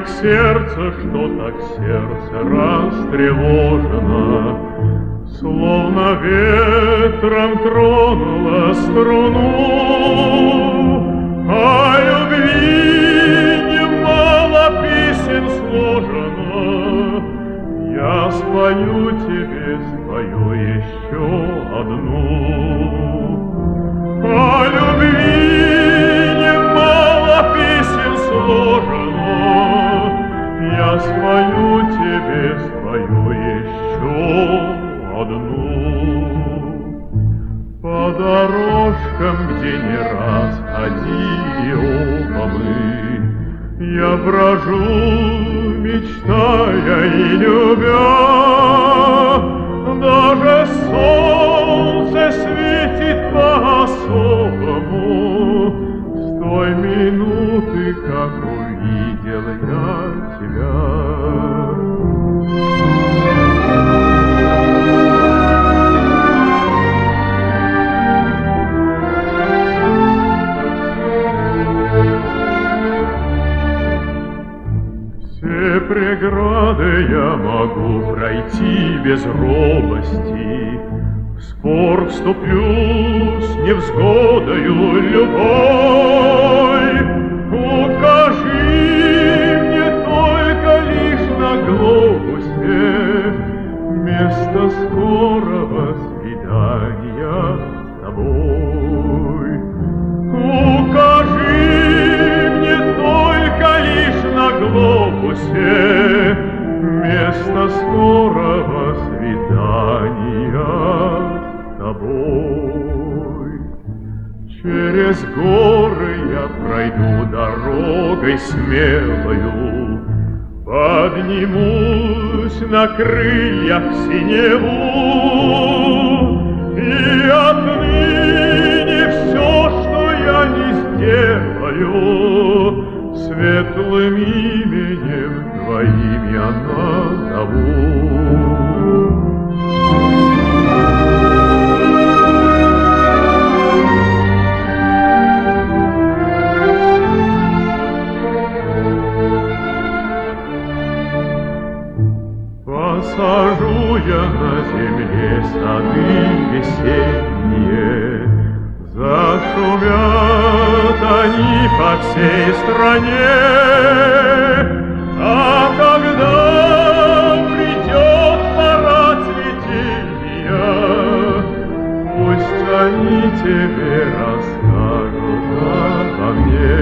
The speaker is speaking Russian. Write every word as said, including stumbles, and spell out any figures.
так сердце, что так сердце растревожено, словно ветром тронуло струну, о любви немало песен сложено. Я спою тебе, спою еще одну. О любви немало песен сложено. Я спою тебе, спою еще одну. По дорожкам, где не раз ходили оба мы, я брожу, мечтая и любя. Даже солнце светит по-особому с той минуты, как увидел я тебя. Все преграды я могу пройти без робости, в спор вступлю с невзгодою любой. Укажи мне только лишь на глобусе место скорого свидания с тобой. Укажи мне только лишь на глобусе место скорого свидания с тобой. Через горы я пройду дорогой смелою, поднимусь на крыльях в синеву, и отныне все, что я не сделаю, светлым именем твоим я назову. Посажу я на земле сады весенние, зашумят они по всей стране. А когда придет пора цветения, пусть они тебе расскажут обо мне.